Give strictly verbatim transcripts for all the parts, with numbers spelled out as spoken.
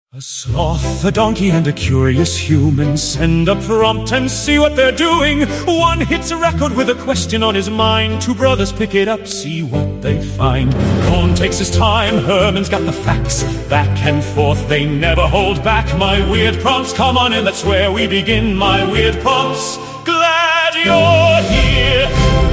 A sloth, a donkey, and a curious human send a prompt and see what they're doing. One hits a record with a question on his mind. Two brothers pick it up, see what they find. Cohn takes his time, Herman's got the facts. Back and forth, they never hold back. My weird prompts, come on in, that's where we begin. My weird prompts, glad you're here.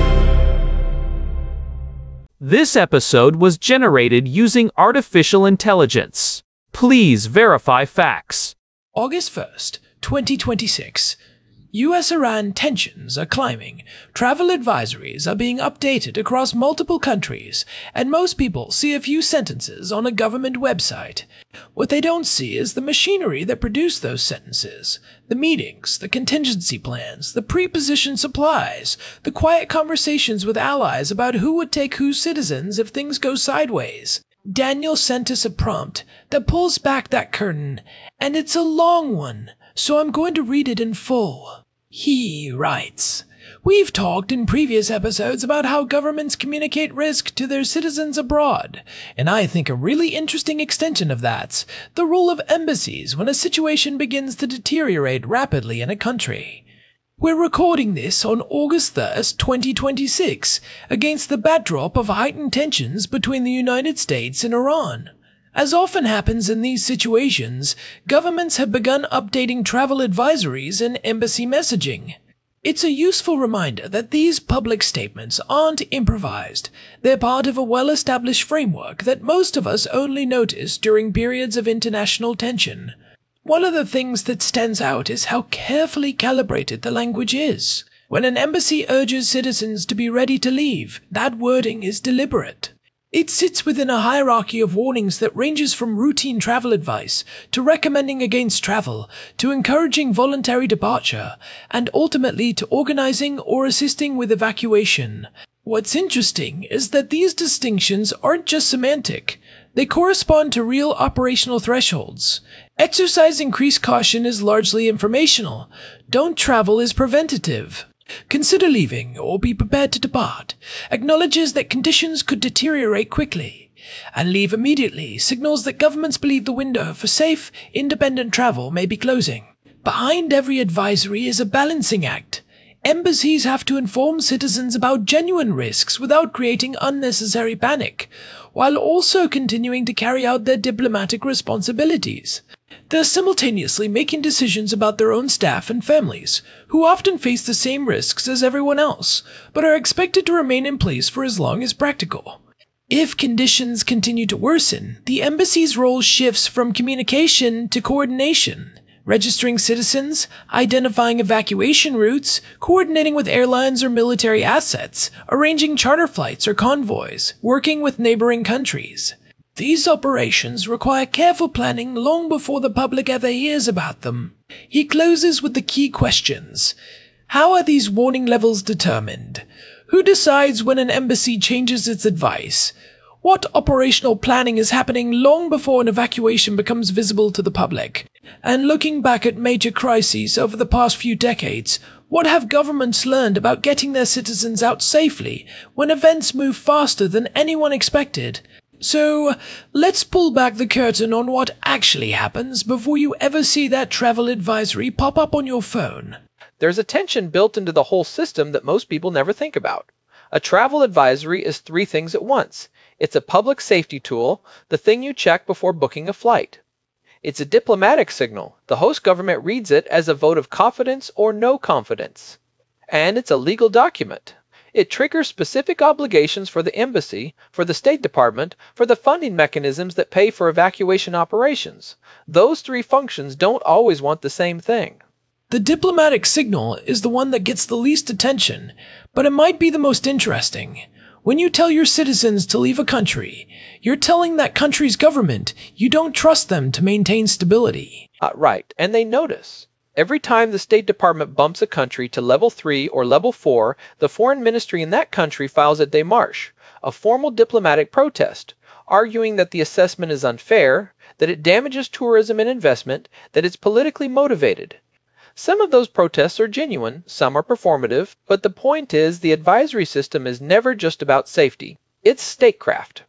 This episode was generated using artificial intelligence. Please verify facts. August first, twenty twenty-six. U S Iran tensions are climbing. Travel advisories are being updated across multiple countries, and most people see a few sentences on a government website. What they don't see is the machinery that produced those sentences. The meetings, the contingency plans, the prepositioned supplies, the quiet conversations with allies about who would take whose citizens if things go sideways. Daniel sent us a prompt that pulls back that curtain, and it's a long one, so I'm going to read it in full. He writes, "We've talked in previous episodes about how governments communicate risk to their citizens abroad, and I think a really interesting extension of that's the role of embassies when a situation begins to deteriorate rapidly in a country. We're recording this on August first, twenty twenty-six, against the backdrop of heightened tensions between the United States and Iran. As often happens in these situations, governments have begun updating travel advisories and embassy messaging. It's a useful reminder that these public statements aren't improvised. They're part of a well-established framework that most of us only notice during periods of international tension. One of the things that stands out is how carefully calibrated the language is. When an embassy urges citizens to be ready to leave, that wording is deliberate. It sits within a hierarchy of warnings that ranges from routine travel advice to recommending against travel to encouraging voluntary departure and ultimately to organizing or assisting with evacuation. What's interesting is that these distinctions aren't just semantic. They correspond to real operational thresholds. Exercise increased caution is largely informational. Don't travel is preventative. Consider leaving or be prepared to depart acknowledges that conditions could deteriorate quickly. And leave immediately signals that governments believe the window for safe, independent travel may be closing. Behind every advisory is a balancing act. Embassies have to inform citizens about genuine risks without creating unnecessary panic, while also continuing to carry out their diplomatic responsibilities. They're simultaneously making decisions about their own staff and families, who often face the same risks as everyone else, but are expected to remain in place for as long as practical. If conditions continue to worsen, the embassy's role shifts from communication to coordination. Registering citizens, identifying evacuation routes, coordinating with airlines or military assets, arranging charter flights or convoys, working with neighboring countries. These operations require careful planning long before the public ever hears about them. He closes with the key questions. How are these warning levels determined? Who decides when an embassy changes its advice? What operational planning is happening long before an evacuation becomes visible to the public? And looking back at major crises over the past few decades, what have governments learned about getting their citizens out safely when events move faster than anyone expected? So, let's pull back the curtain on what actually happens before you ever see that travel advisory pop up on your phone. There's a tension built into the whole system that most people never think about. A travel advisory is three things at once. It's a public safety tool, the thing you check before booking a flight. It's a diplomatic signal. The host government reads it as a vote of confidence or no confidence. And it's a legal document. It triggers specific obligations for the embassy, for the State Department, for the funding mechanisms that pay for evacuation operations. Those three functions don't always want the same thing. The diplomatic signal is the one that gets the least attention, but it might be the most interesting. When you tell your citizens to leave a country, you're telling that country's government you don't trust them to maintain stability. Uh, right, and they notice. Every time the State Department bumps a country to level three or level four, the foreign ministry in that country files a démarche, a formal diplomatic protest, arguing that the assessment is unfair, that it damages tourism and investment, that it's politically motivated. Some of those protests are genuine, some are performative, but the point is the advisory system is never just about safety. It's statecraft.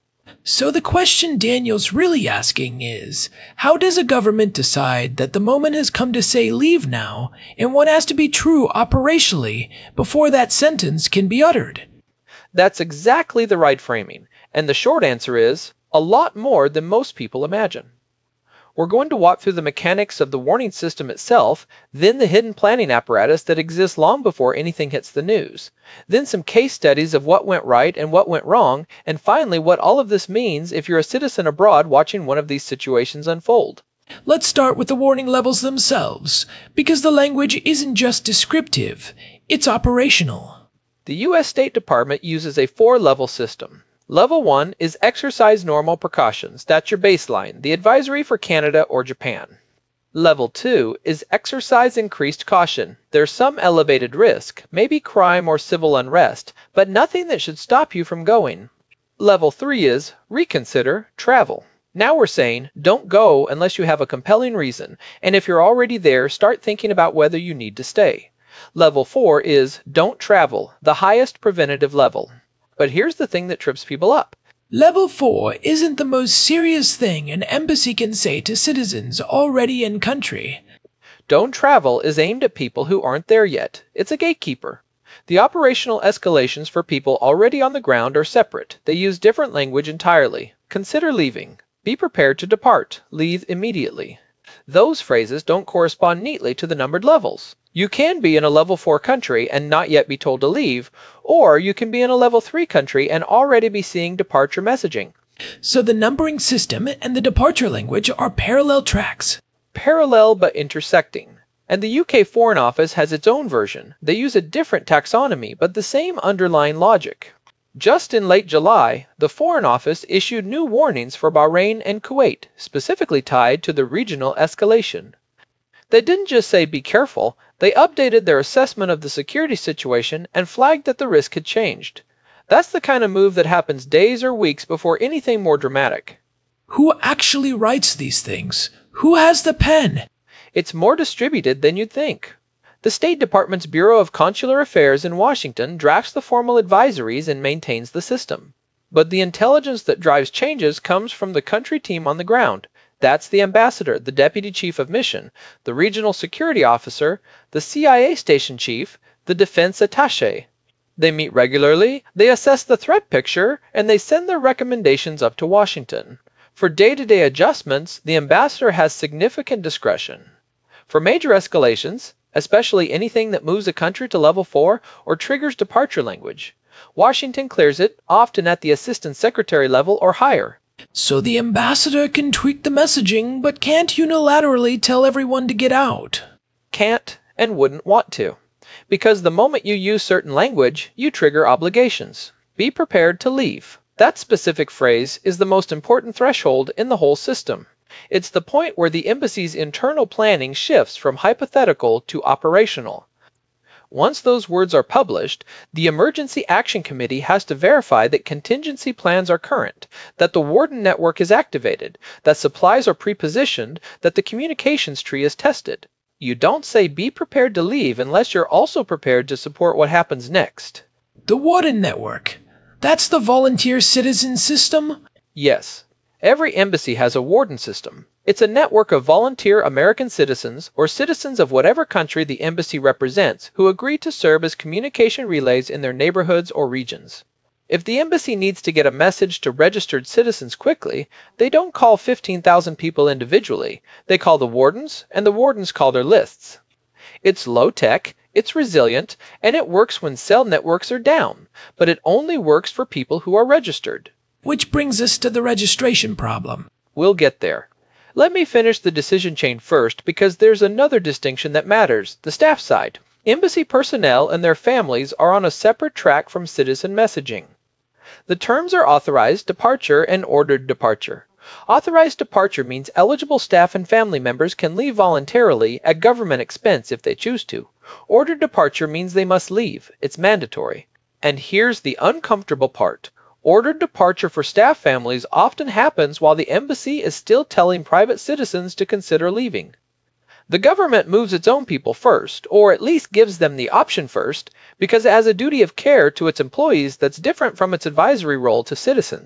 So the question Daniel's really asking is, how does a government decide that the moment has come to say leave now, and what has to be true operationally before that sentence can be uttered? That's exactly the right framing, and the short answer is, a lot more than most people imagine. We're going to walk through the mechanics of the warning system itself, then the hidden planning apparatus that exists long before anything hits the news, then some case studies of what went right and what went wrong, and finally what all of this means if you're a citizen abroad watching one of these situations unfold. Let's start with the warning levels themselves, because the language isn't just descriptive, it's operational. The U S State Department uses a four-level system. Level one is exercise normal precautions. That's your baseline, the advisory for Canada or Japan. Level two is exercise increased caution. There's some elevated risk, maybe crime or civil unrest, but nothing that should stop you from going. Level three is reconsider travel. Now we're saying don't go unless you have a compelling reason, and if you're already there, start thinking about whether you need to stay. Level four is don't travel, the highest preventative level. But here's the thing that trips people up. Level four isn't the most serious thing an embassy can say to citizens already in country. Don't travel is aimed at people who aren't there yet. It's a gatekeeper. The operational escalations for people already on the ground are separate. They use different language entirely. Consider leaving. Be prepared to depart. Leave immediately. Those phrases don't correspond neatly to the numbered levels. You can be in a level four country and not yet be told to leave, or you can be in a level three country and already be seeing departure messaging. So the numbering system and the departure language are parallel tracks. Parallel but intersecting. And the U K Foreign Office has its own version. They use a different taxonomy, but the same underlying logic. Just in late July, the Foreign Office issued new warnings for Bahrain and Kuwait, specifically tied to the regional escalation. They didn't just say be careful, they updated their assessment of the security situation and flagged that the risk had changed. That's the kind of move that happens days or weeks before anything more dramatic. Who actually writes these things? Who has the pen? It's more distributed than you'd think. The State Department's Bureau of Consular Affairs in Washington drafts the formal advisories and maintains the system. But the intelligence that drives changes comes from the country team on the ground. That's the ambassador, the deputy chief of mission, the regional security officer, the C I A station chief, the defense attaché. They meet regularly, they assess the threat picture, and they send their recommendations up to Washington. For day-to-day adjustments, the ambassador has significant discretion. For major escalations, especially anything that moves a country to level four or triggers departure language, Washington clears it, often at the assistant secretary level or higher. So the ambassador can tweak the messaging, but can't unilaterally tell everyone to get out. Can't and wouldn't want to. Because the moment you use certain language, you trigger obligations. Be prepared to leave. That specific phrase is the most important threshold in the whole system. It's the point where the embassy's internal planning shifts from hypothetical to operational. Once those words are published, the Emergency Action Committee has to verify that contingency plans are current, that the warden network is activated, that supplies are pre-positioned, that the communications tree is tested. You don't say be prepared to leave unless you're also prepared to support what happens next. The warden network. That's the volunteer citizen system? Yes. Every embassy has a warden system. It's a network of volunteer American citizens or citizens of whatever country the embassy represents who agree to serve as communication relays in their neighborhoods or regions. If the embassy needs to get a message to registered citizens quickly, they don't call fifteen thousand people individually. They call the wardens, and the wardens call their lists. It's low-tech, it's resilient, and it works when cell networks are down, but it only works for people who are registered. Which brings us to the registration problem. We'll get there. Let me finish the decision chain first because there's another distinction that matters, the staff side. Embassy personnel and their families are on a separate track from citizen messaging. The terms are authorized departure and ordered departure. Authorized departure means eligible staff and family members can leave voluntarily at government expense if they choose to. Ordered departure means they must leave. It's mandatory. And here's the uncomfortable part. Ordered departure for staff families often happens while the embassy is still telling private citizens to consider leaving. The government moves its own people first, or at least gives them the option first, because it has a duty of care to its employees that's different from its advisory role to citizens.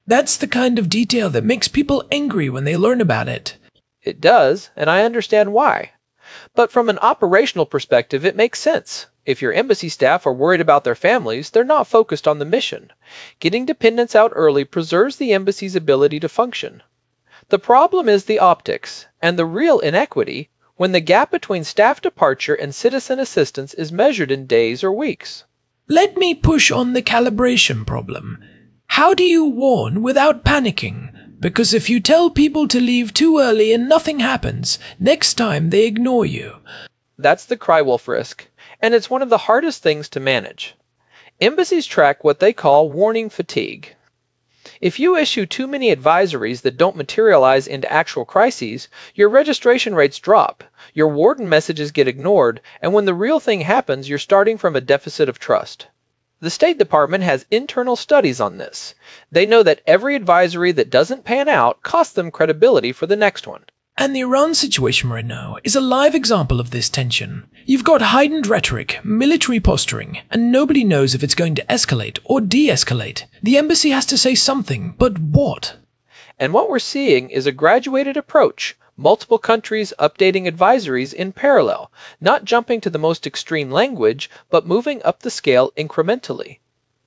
That's the kind of detail that makes people angry when they learn about it. It does, and I understand why. But from an operational perspective, it makes sense. If your embassy staff are worried about their families, they're not focused on the mission. Getting dependents out early preserves the embassy's ability to function. The problem is the optics, and the real inequity, when the gap between staff departure and citizen assistance is measured in days or weeks. Let me push on the calibration problem. How do you warn without panicking? Because if you tell people to leave too early and nothing happens, next time they ignore you. That's the cry-wolf risk, and it's one of the hardest things to manage. Embassies track what they call warning fatigue. If you issue too many advisories that don't materialize into actual crises, your registration rates drop, your warden messages get ignored, and when the real thing happens, you're starting from a deficit of trust. The State Department has internal studies on this. They know that every advisory that doesn't pan out costs them credibility for the next one. And the Iran situation right now is a live example of this tension. You've got heightened rhetoric, military posturing, and nobody knows if it's going to escalate or de-escalate. The embassy has to say something, but what? And what we're seeing is a graduated approach, multiple countries updating advisories in parallel, not jumping to the most extreme language, but moving up the scale incrementally.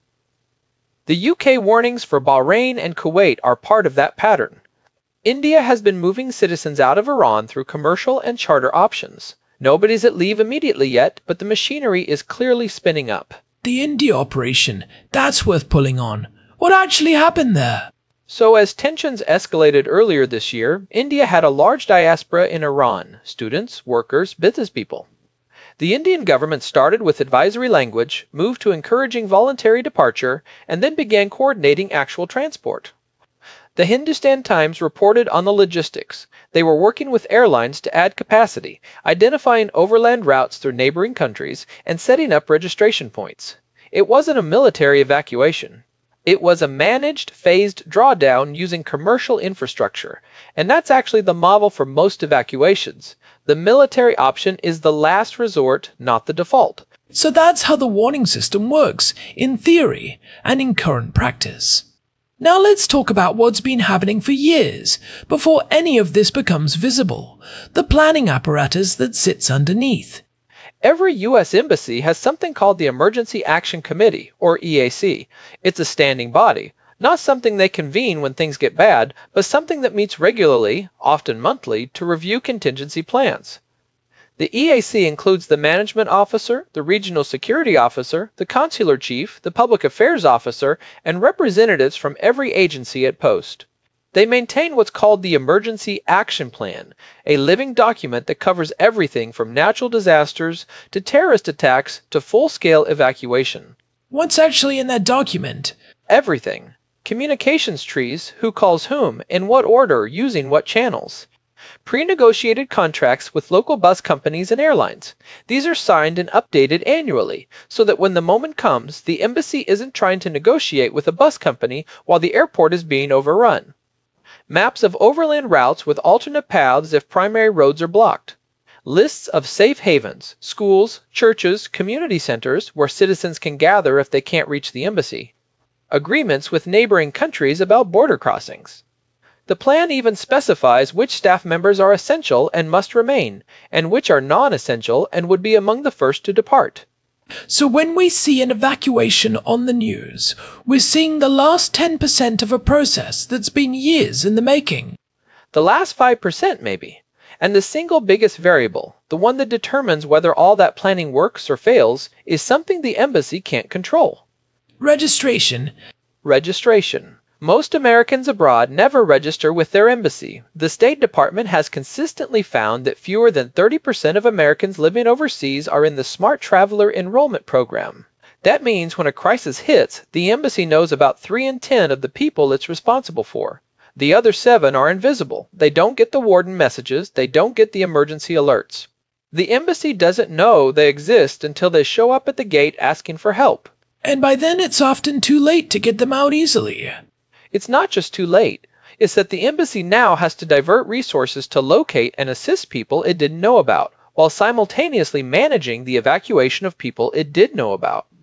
The U K warnings for Bahrain and Kuwait are part of that pattern. India has been moving citizens out of Iran through commercial and charter options. Nobody's at leave immediately yet, but the machinery is clearly spinning up. The India operation, that's worth pulling on. What actually happened there? So as tensions escalated earlier this year, India had a large diaspora in Iran, students, workers, business people. The Indian government started with advisory language, moved to encouraging voluntary departure, and then began coordinating actual transport. The Hindustan Times reported on the logistics. They were working with airlines to add capacity, identifying overland routes through neighboring countries, and setting up registration points. It wasn't a military evacuation. It was a managed, phased drawdown using commercial infrastructure, and that's actually the model for most evacuations. The military option is the last resort, not the default. So that's how the warning system works, in theory and in current practice. Now let's talk about what's been happening for years, before any of this becomes visible, the planning apparatus that sits underneath. Every U S embassy has something called the Emergency Action Committee, or E A C. It's a standing body, not something they convene when things get bad, but something that meets regularly, often monthly, to review contingency plans. The E A C includes the management officer, the regional security officer, the consular chief, the public affairs officer, and representatives from every agency at post. They maintain what's called the Emergency Action Plan, a living document that covers everything from natural disasters to terrorist attacks to full-scale evacuation. What's actually in that document? Everything. Communications trees, who calls whom, in what order, using what channels. Pre-negotiated contracts with local bus companies and airlines. These are signed and updated annually, so that when the moment comes, the embassy isn't trying to negotiate with a bus company while the airport is being overrun. Maps of overland routes with alternate paths if primary roads are blocked. Lists of safe havens, schools, churches, community centers where citizens can gather if they can't reach the embassy. Agreements with neighboring countries about border crossings. The plan even specifies which staff members are essential and must remain, and which are non-essential and would be among the first to depart. So when we see an evacuation on the news, we're seeing the last ten percent of a process that's been years in the making. The last five percent maybe. And the single biggest variable, the one that determines whether all that planning works or fails, is something the embassy can't control. Registration. Registration. Most Americans abroad never register with their embassy. The State Department has consistently found that fewer than thirty percent of Americans living overseas are in the Smart Traveler Enrollment Program. That means when a crisis hits, the embassy knows about three in ten of the people it's responsible for. The other seven are invisible. They don't get the warden messages. They don't get the emergency alerts. The embassy doesn't know they exist until they show up at the gate asking for help. And by then it's often too late to get them out easily. It's not just too late. It's that the embassy now has to divert resources to locate and assist people it didn't know about, while simultaneously managing the evacuation of people it did know about.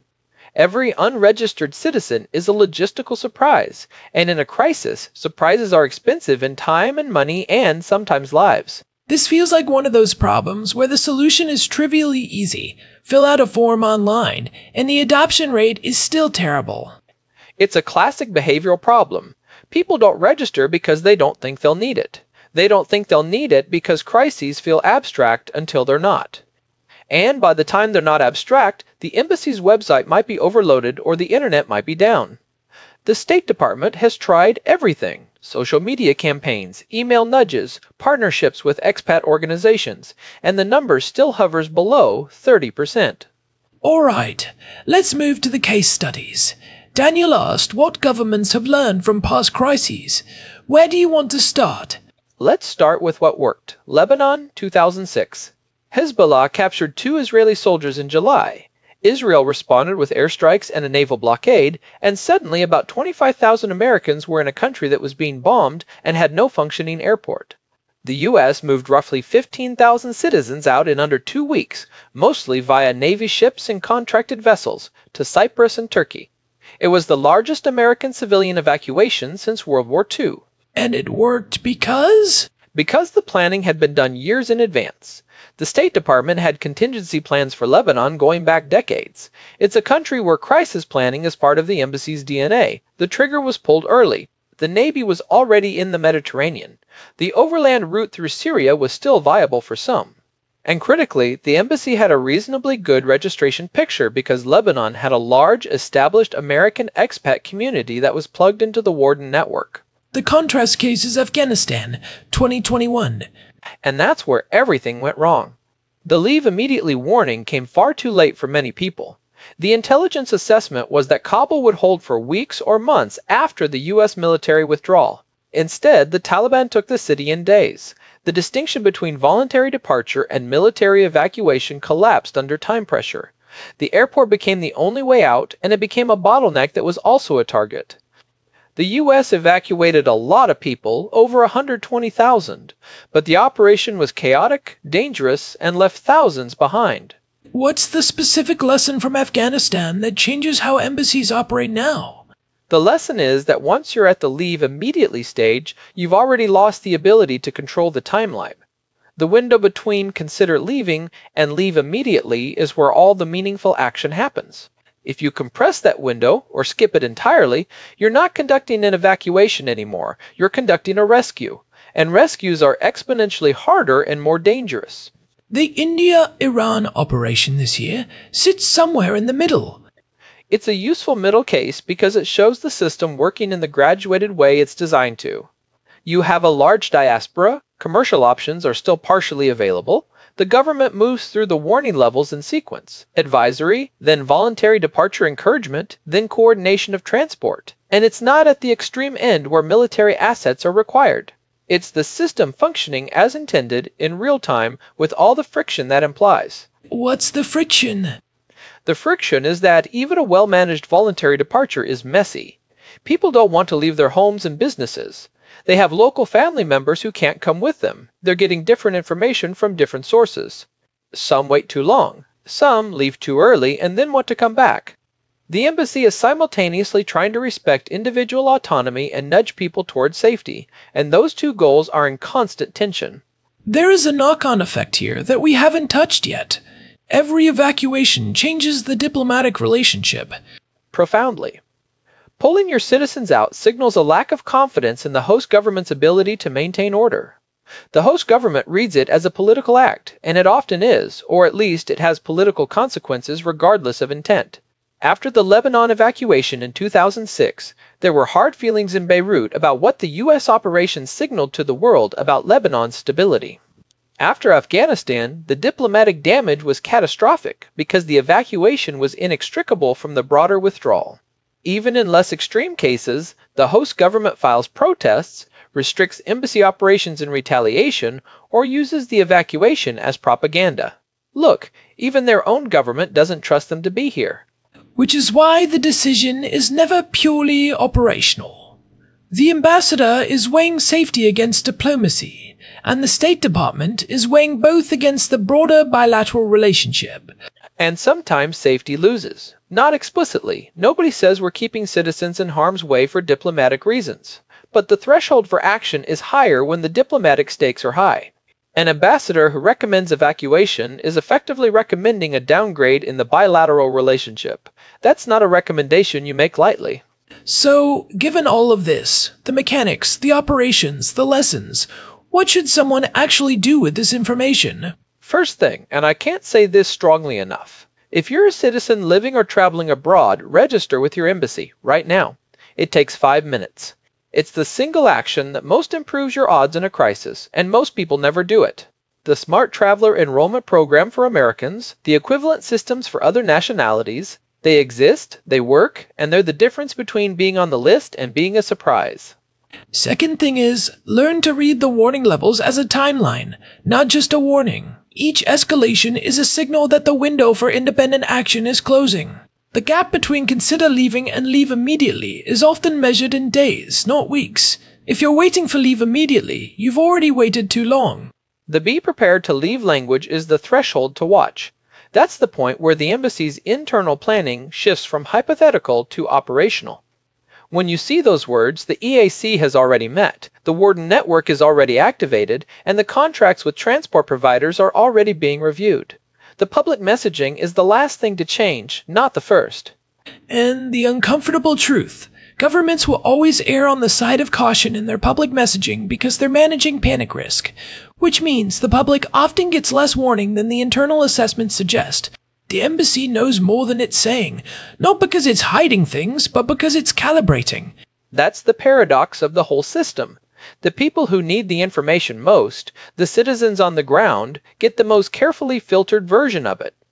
Every unregistered citizen is a logistical surprise, and in a crisis, surprises are expensive in time and money and sometimes lives. This feels like one of those problems where the solution is trivially easy. Fill out a form online, and the adoption rate is still terrible. It's a classic behavioral problem. People don't register because they don't think they'll need it. They don't think they'll need it because crises feel abstract until they're not. And by the time they're not abstract, the embassy's website might be overloaded or the internet might be down. The State Department has tried everything: social media campaigns, email nudges, partnerships with expat organizations, and the number still hovers below thirty percent. All right, let's move to the case studies. Daniel asked what governments have learned from past crises. Where do you want to start? Let's start with what worked. Lebanon, two thousand six. Hezbollah captured two Israeli soldiers in July. Israel responded with airstrikes and a naval blockade, and suddenly about twenty-five thousand Americans were in a country that was being bombed and had no functioning airport. The U S moved roughly fifteen thousand citizens out in under two weeks, mostly via Navy ships and contracted vessels, to Cyprus and Turkey. It was the largest American civilian evacuation since World War Two. And it worked because? Because the planning had been done years in advance. The State Department had contingency plans for Lebanon going back decades. It's a country where crisis planning is part of the embassy's D N A. The trigger was pulled early. The Navy was already in the Mediterranean. The overland route through Syria was still viable for some. And critically, the embassy had a reasonably good registration picture because Lebanon had a large, established American expat community that was plugged into the Warden network. The contrast case is Afghanistan, twenty twenty-one. And that's where everything went wrong. The leave immediately warning came far too late for many people. The intelligence assessment was that Kabul would hold for weeks or months after the U S military withdrawal. Instead, the Taliban took the city in days. The distinction between voluntary departure and military evacuation collapsed under time pressure. The airport became the only way out, and it became a bottleneck that was also a target. The U S evacuated a lot of people, over one hundred twenty thousand, but the operation was chaotic, dangerous, and left thousands behind. What's the specific lesson from Afghanistan that changes how embassies operate now? The lesson is that once you're at the leave immediately stage, you've already lost the ability to control the timeline. The window between consider leaving and leave immediately is where all the meaningful action happens. If you compress that window, or skip it entirely, you're not conducting an evacuation anymore, you're conducting a rescue. And rescues are exponentially harder and more dangerous. The India-Iran operation this year sits somewhere in the middle. It's a useful middle case because it shows the system working in the graduated way it's designed to. You have a large diaspora, commercial options are still partially available, the government moves through the warning levels in sequence: advisory, then voluntary departure encouragement, then coordination of transport. And it's not at the extreme end where military assets are required. It's the system functioning as intended in real time with all the friction that implies. What's the friction? The friction is that even a well-managed voluntary departure is messy. People don't want to leave their homes and businesses. They have local family members who can't come with them. They're getting different information from different sources. Some wait too long. Some leave too early and then want to come back. The embassy is simultaneously trying to respect individual autonomy and nudge people towards safety, and those two goals are in constant tension. There is a knock-on effect here that we haven't touched yet. Every evacuation changes the diplomatic relationship. Profoundly. Pulling your citizens out signals a lack of confidence in the host government's ability to maintain order. The host government reads it as a political act, and it often is, or at least it has political consequences regardless of intent. After the Lebanon evacuation in two thousand six, there were hard feelings in Beirut about what the U S operation signaled to the world about Lebanon's stability. After Afghanistan, the diplomatic damage was catastrophic because the evacuation was inextricable from the broader withdrawal. Even in less extreme cases, the host government files protests, restricts embassy operations in retaliation, or uses the evacuation as propaganda. Look, even their own government doesn't trust them to be here. Which is why the decision is never purely operational. The ambassador is weighing safety against diplomacy, and the State Department is weighing both against the broader bilateral relationship. And sometimes safety loses. Not explicitly. Nobody says we're keeping citizens in harm's way for diplomatic reasons. But the threshold for action is higher when the diplomatic stakes are high. An ambassador who recommends evacuation is effectively recommending a downgrade in the bilateral relationship. That's not a recommendation you make lightly. So, given all of this, the mechanics, the operations, the lessons, what should someone actually do with this information? First thing, and I can't say this strongly enough, if you're a citizen living or traveling abroad, register with your embassy right now. It takes five minutes. It's the single action that most improves your odds in a crisis, and most people never do it. The Smart Traveler Enrollment Program for Americans, the equivalent systems for other nationalities, they exist, they work, and they're the difference between being on the list and being a surprise. Second thing is, learn to read the warning levels as a timeline, not just a warning. Each escalation is a signal that the window for independent action is closing. The gap between consider leaving and leave immediately is often measured in days, not weeks. If you're waiting for leave immediately, you've already waited too long. The be prepared to leave language is the threshold to watch. That's the point where the embassy's internal planning shifts from hypothetical to operational. When you see those words, the E A C has already met, the Warden Network is already activated, and the contracts with transport providers are already being reviewed. The public messaging is the last thing to change, not the first. And the uncomfortable truth. Governments will always err on the side of caution in their public messaging because they're managing panic risk, which means the public often gets less warning than the internal assessments suggest. The embassy knows more than it's saying, not because it's hiding things, but because it's calibrating. That's the paradox of the whole system. The people who need the information most, the citizens on the ground, get the most carefully filtered version of it.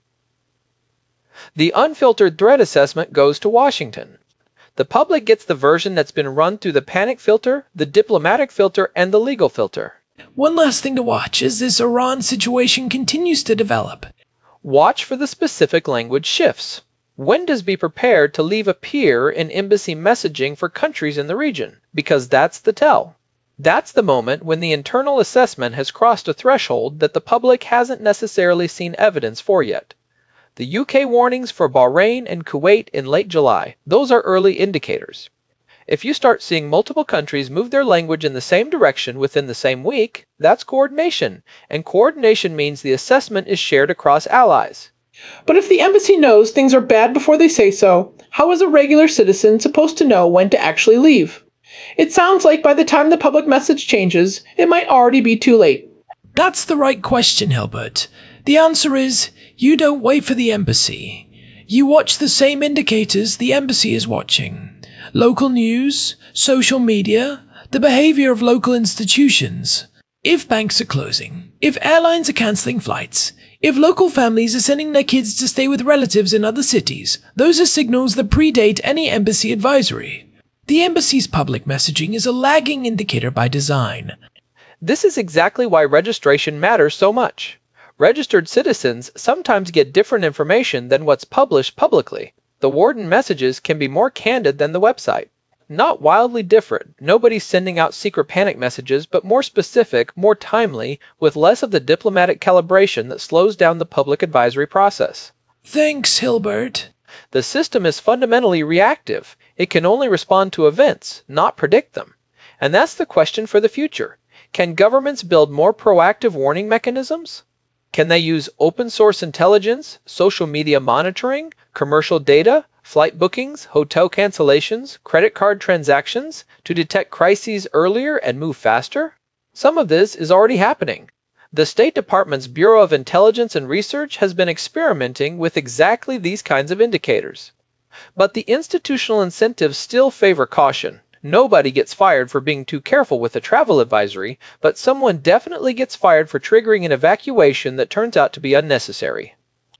The unfiltered threat assessment goes to Washington. The public gets the version that's been run through the panic filter, the diplomatic filter, and the legal filter. One last thing to watch as this Iran situation continues to develop. Watch for the specific language shifts. When does be prepared to leave appear in embassy messaging for countries in the region? Because that's the tell. That's the moment when the internal assessment has crossed a threshold that the public hasn't necessarily seen evidence for yet. The U K warnings for Bahrain and Kuwait in late July, those are early indicators. If you start seeing multiple countries move their language in the same direction within the same week, that's coordination, and coordination means the assessment is shared across allies. But if the embassy knows things are bad before they say so, how is a regular citizen supposed to know when to actually leave? It sounds like by the time the public message changes, it might already be too late. That's the right question, Hilbert. The answer is, you don't wait for the embassy. You watch the same indicators the embassy is watching. Local news, social media, the behavior of local institutions. If banks are closing, if airlines are canceling flights, if local families are sending their kids to stay with relatives in other cities, those are signals that predate any embassy advisory. The embassy's public messaging is a lagging indicator by design. This is exactly why registration matters so much. Registered citizens sometimes get different information than what's published publicly. The warden messages can be more candid than the website. Not wildly different, nobody's sending out secret panic messages, but more specific, more timely, with less of the diplomatic calibration that slows down the public advisory process. Thanks, Hilbert. The system is fundamentally reactive. It can only respond to events, not predict them. And that's the question for the future. Can governments build more proactive warning mechanisms? Can they use open source intelligence, social media monitoring, commercial data, flight bookings, hotel cancellations, credit card transactions to detect crises earlier and move faster? Some of this is already happening. The State Department's Bureau of Intelligence and Research has been experimenting with exactly these kinds of indicators. But the institutional incentives still favor caution. Nobody gets fired for being too careful with a travel advisory, but someone definitely gets fired for triggering an evacuation that turns out to be unnecessary.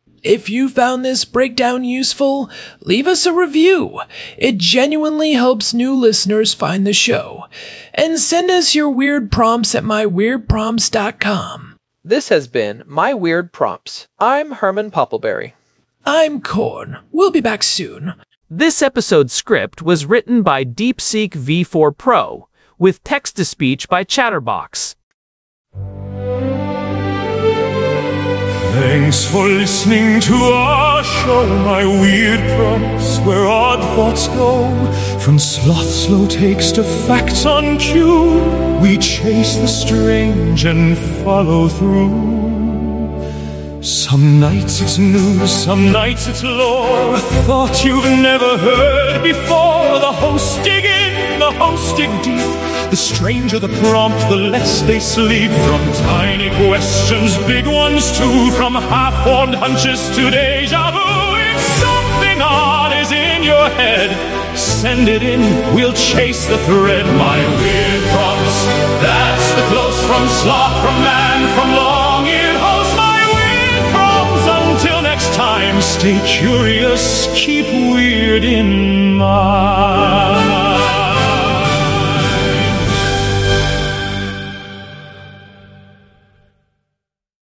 If you found this breakdown useful, leave us a review. It genuinely helps new listeners find the show. And send us your weird prompts at my weird prompts dot com. This has been My Weird Prompts. I'm Herman Poppleberry. I'm Korn. We'll be back soon. This episode's script was written by DeepSeek V four Pro, with text-to-speech by Chatterbox. Thanks for listening to our gonna show my weird prompts where odd thoughts go. From sloth slow takes to facts on cue, we chase the strange and follow through. Some nights it's news, some nights it's lore, a thought you've never heard before. The hosts dig in, the hosts dig deep. The stranger the prompt, the less they sleep. From tiny questions, big ones too. From half-formed hunches to deja vu. If something odd is in your head, send it in, we'll chase the thread. My weird prompts, that's the close from sloth, from man, from long-eared host. My weird prompts, until next time, stay curious, keep weird in mind.